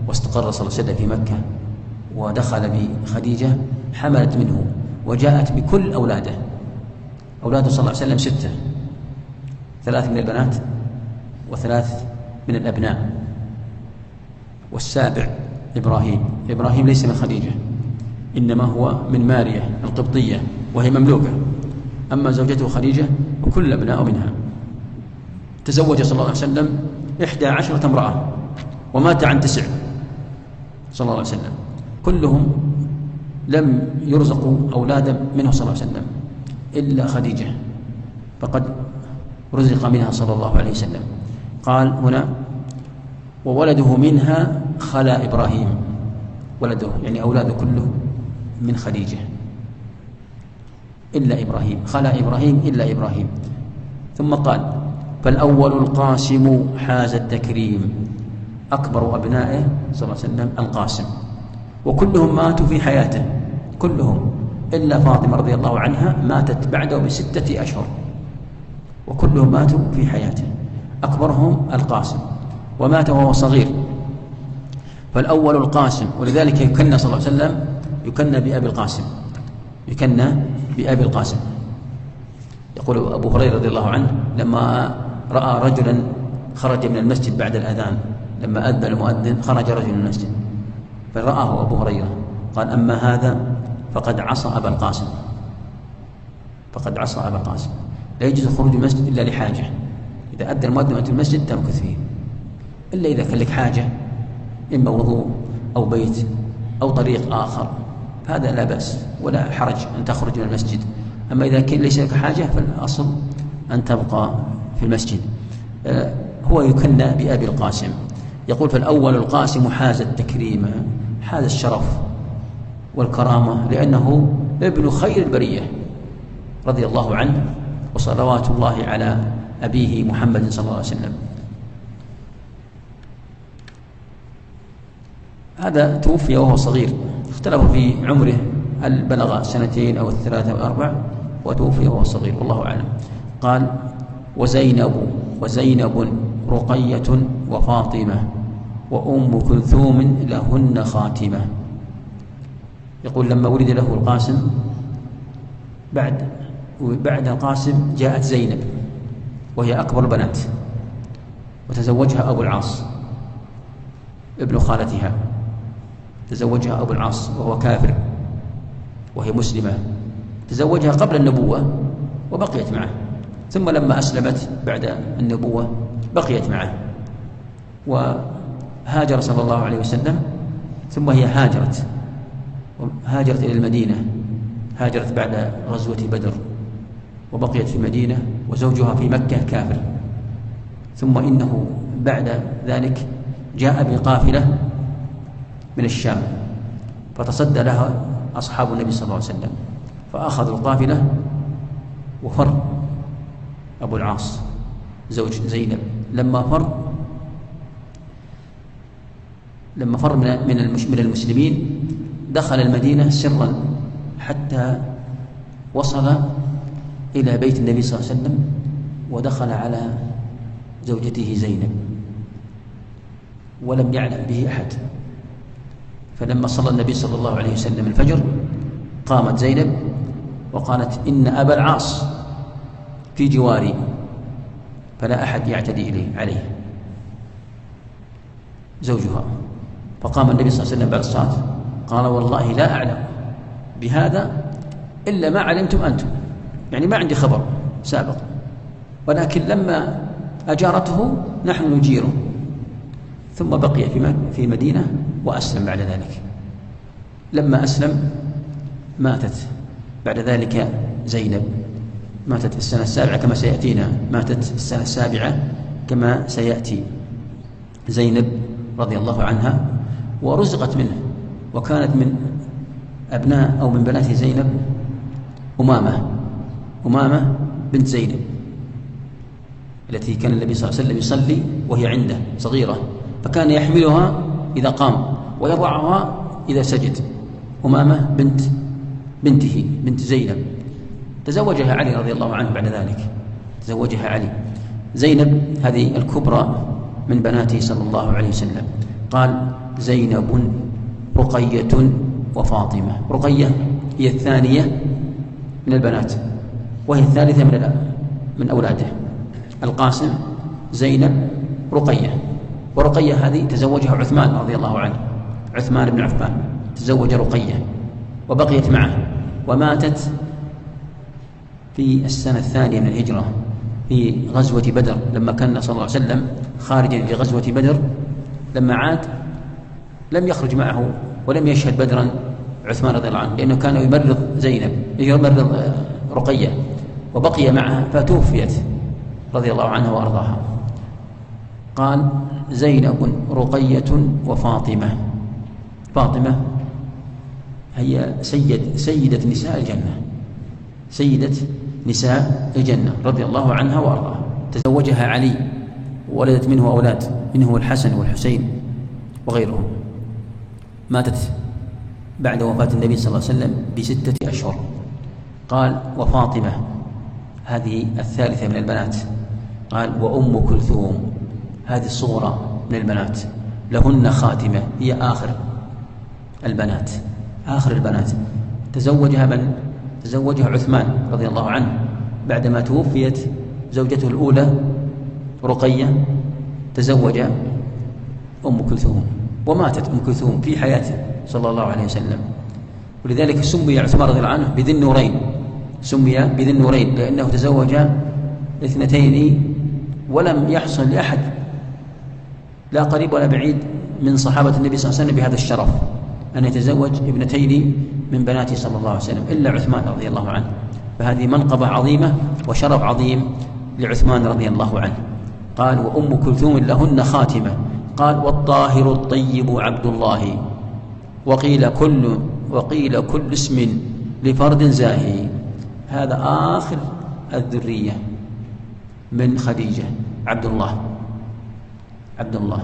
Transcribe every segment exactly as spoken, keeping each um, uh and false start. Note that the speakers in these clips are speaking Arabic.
واستقر صلى الله عليه وسلم في مكة ودخل بخديجة حملت منه وجاءت بكل أولاده. أولاده صلى الله عليه وسلم ستة، ثلاث من البنات وثلاث من الأبناء، والسابع إبراهيم. إبراهيم ليس من خديجة، إنما هو من مارية القبطية وهي مملوكة، أما زوجته خديجة وكل الأبناء منها. تزوج صلى الله عليه وسلم إحدى عشرة امرأة ومات عن تسع صلى الله عليه وسلم، كلهم لم يرزقوا أولادا منه صلى الله عليه وسلم إلا خديجة، فقد رزق منها صلى الله عليه وسلم. قال هنا وولده منها خلا إبراهيم، ولده يعني أولاده كله من خديجة إلا إبراهيم، خلا إبراهيم إلا إبراهيم. ثم قال فالأول القاسم حاز التكريم، أكبر أبنائه صلى الله عليه وسلم القاسم، وكلهم ماتوا في حياته، كلهم إلا فاطمة رضي الله عنها ماتت بعده بستة أشهر، وكلهم ماتوا في حياته. أكبرهم القاسم ومات وهو صغير. فالأول القاسم، ولذلك يكنى صلى الله عليه وسلم يكنى بأبي القاسم، يكنى بأبي القاسم. يقول أبو هريرة رضي الله عنه لما رأى رجلا خرج من المسجد بعد الأذان، لما أذن المؤذن خرج رجل من المسجد فرآه أبو هريرة قال أما هذا فقد عصى أبا القاسم، فقد عصى أبا القاسم. لا يجوز خروج المسجد إلا لحاجة، إذا أذن المؤذن وأنت المسجد تمكث فيه، إلا إذا كان لك حاجة إما وضوء أو بيت أو طريق آخر فهذا لا بأس ولا حرج أن تخرج من المسجد. أما إذا كان ليس لك حاجة فالأصل أن تبقى في المسجد. آه هو يكنى بأبي القاسم. يقول فالأول القاسم حاز التكريم، حاز الشرف والكرامة لأنه ابن خير البرية رضي الله عنه وصلوات الله على أبيه محمد صلى الله عليه وسلم. هذا توفي وهو صغير، اختلفوا في عمره هل بلغ سنتين أو الثلاثة أو أربع، وتوفي وهو صغير والله أعلم. قال وزينب وزينب رقية وفاطمة وأم كلثوم لهن خاتمة. يقول لما ولد له القاسم بعد بعد القاسم جاءت زينب وهي أكبر البنات، وتزوجها أبو العاص ابن خالتها، تزوجها أبو العاص وهو كافر وهي مسلمة، تزوجها قبل النبوة وبقيت معه، ثم لما أسلمت بعد النبوة بقيت معه، وهاجر صلى الله عليه وسلم، ثم هي هاجرت هاجرت إلى المدينة، هاجرت بعد غزوة بدر وبقيت في المدينة، وزوجها في مكة كافر. ثم إنه بعد ذلك جاء بقافلة من الشام فتصدى لها أصحاب النبي صلى الله عليه وسلم، فأخذوا القافلة وفر أبو العاص زوج زينب. لما فر لما فر من من المسلمين دخل المدينة سرا حتى وصل إلى بيت النبي صلى الله عليه وسلم، ودخل على زوجته زينب ولم يعلم به أحد. فلما صلى النبي صلى الله عليه وسلم الفجر قامت زينب وقالت إن أبا العاص في جواري فلا أحد يعتدي إليه عليه زوجها. فقام النبي صلى الله عليه وسلم بعد الصلاة قال والله لا أعلم بهذا إلا ما علمتم أنتم، يعني ما عندي خبر سابق، ولكن لما أجارته نحن نجيره. ثم بقي في مدينة وأسلم بعد ذلك. لما أسلم ماتت بعد ذلك زينب، ماتت في السنة السابعة كما سيأتينا، ماتت في السنة السابعة كما سيأتي زينب رضي الله عنها، ورزقت منه. وكانت من أبناء أو من بنات زينب أمامة أمامة بنت زينب التي كان النبي صلى الله عليه وسلم يصلي وهي عنده صغيرة، فكان يحملها إذا قام ويضعها إذا سجد. أمامة بنت بنته بنت زينب تزوجها علي رضي الله عنه بعد ذلك، تزوجها علي. زينب هذه الكبرى من بناته صلى الله عليه وسلم. قال زينب رقية وفاطمة. رقية هي الثانية من البنات وهي الثالثة من من أولاده. القاسم، زينب، رقية. ورقية هذه تزوجها عثمان رضي الله عنه، عثمان بن عفان تزوج رقية وبقيت معه، وماتت في السنة الثانية من الهجرة في غزوة بدر، لما كان صلى الله عليه وسلم خارجا في غزوة بدر. لما عاد لم يخرج معه ولم يشهد بدرا عثمان رضي الله عنه، لأنه كان يمرض زينب، يمرض رقية، وبقي معها فتوفيت رضي الله عنها وأرضاها. قال زينب رقية وفاطمة. فاطمة هي سيد سيدة نساء الجنة، سيدة نساء الجنة رضي الله عنها وأرضاها. تزوجها علي وولدت منه أولاد، منه الحسن والحسين وغيرهم. ماتت بعد وفاة النبي صلى الله عليه وسلم بستة أشهر. قال وفاطمة هذه الثالثة من البنات. قال وأم كلثوم هذه الصغرى من البنات، لهن خاتمة، هي آخر البنات، آخر البنات. تزوجها من؟ تزوجها عثمان رضي الله عنه بعدما توفيت زوجته الأولى رقية، تزوج أم كلثوم، وماتت أم كلثوم في حياته صلى الله عليه وسلم. ولذلك سمي عثمان رضي الله عنه بذي النورين، سمي بذي النورين لأنه تزوج اثنتين ولم يحصل لأحد لا قريب ولا بعيد من صحابة النبي صلى الله عليه وسلم بهذا الشرف أن يتزوج ابنتين من بناته صلى الله عليه وسلم إلا عثمان رضي الله عنه. فهذه منقبة عظيمة وشرف عظيم لعثمان رضي الله عنه. قال وأم كلثوم لهن خاتمة. قال والطاهر الطيب عبد الله، وقيل كل وقيل كل اسم لفرد زاهي. هذا آخر الذرية من خديجة، عبد الله. عبد الله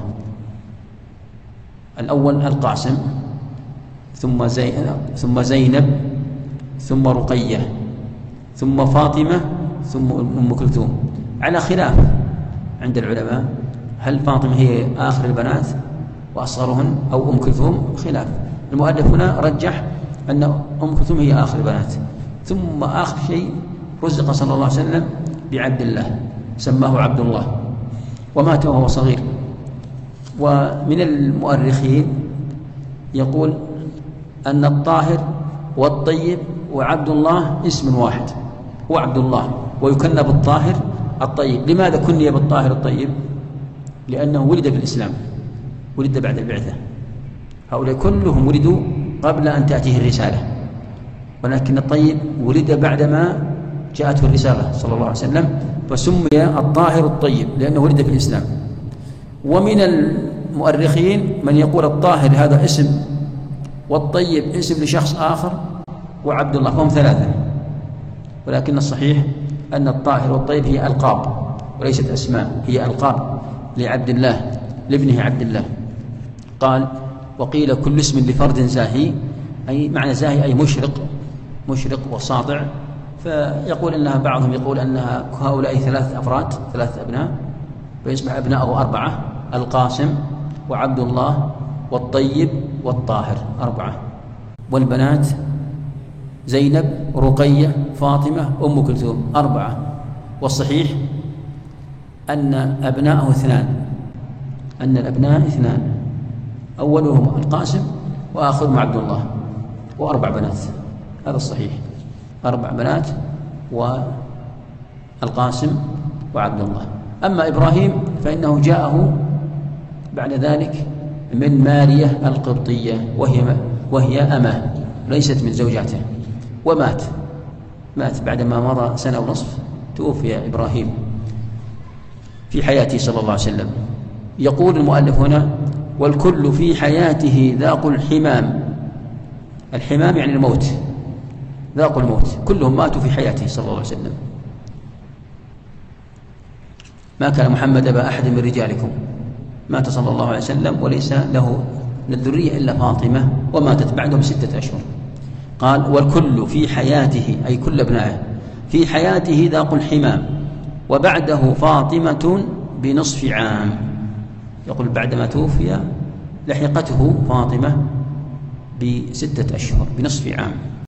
الأول القاسم، ثم زينب ثم زينب ثم رقية ثم فاطمة ثم أم كلثوم، على خلاف عند العلماء هل فاطمة هي آخر البنات وأصغرهن أو أم كلثوم؟ خلاف. المؤلف هنا رجح أن أم كلثوم هي آخر البنات. ثم آخر شيء رزق صلى الله عليه وسلم بعبد الله، سماه عبد الله، ومات وهو صغير. ومن المؤرخين يقول أن الطاهر والطيب وعبد الله اسم واحد، هو عبد الله ويكنى بالطاهر الطيب. لماذا كني بالطاهر الطيب؟ لأنه ولد في الإسلام، ولد بعد البعثة. هؤلاء كلهم ولدوا قبل أن تأتيه الرسالة، ولكن الطيب ولد بعدما جاءته الرسالة صلى الله عليه وسلم، فسمي الطاهر الطيب لأنه ولد في الإسلام. ومن المؤرخين من يقول الطاهر هذا اسم والطيب اسم لشخص آخر وعبد الله، فهم ثلاثة. ولكن الصحيح أن الطاهر والطيب هي ألقاب وليست أسماء، هي ألقاب لعبد الله لابنه عبد الله. قال وقيل كل اسم لفرد زاهي، أي معنى زاهي أي مشرق، مشرق وساطع. فيقول أنها بعضهم يقول أنها هؤلاء ثلاث أفراد، ثلاث أبناء، فيصبح أبناءه أربعة: القاسم وعبد الله والطيب والطاهر، أربعة. والبنات زينب، رقية، فاطمة، أم كلثوم، أربعة. والصحيح أن أبناءه اثنان، أن الأبناء اثنان، أولهم القاسم وآخرهم عبد الله، وأربع بنات. هذا الصحيح، أربع بنات والقاسم وعبد الله. أما إبراهيم فإنه جاءه بعد ذلك من مارية القبطية، وهي وهي أمه ليست من زوجاته، ومات مات بعدما مضى سنة ونصف، توفي إبراهيم في حياته صلى الله عليه وسلم. يقول المؤلف هنا والكل في حياته ذاقوا الحمام. الحمام يعني الموت، ذاقوا الموت، كلهم ماتوا في حياته صلى الله عليه وسلم. ما كان محمد أبا أحد من رجالكم، مات صلى الله عليه وسلم وليس له من الذرية إلا فاطمة، وماتت بعده بستة أشهر. قال والكل في حياته أي كل ابنائه في حياته ذاقوا الحمام، وبعده فاطمة بنصف عام. يقول بعدما توفي لحقته فاطمة بستة أشهر بنصف عام.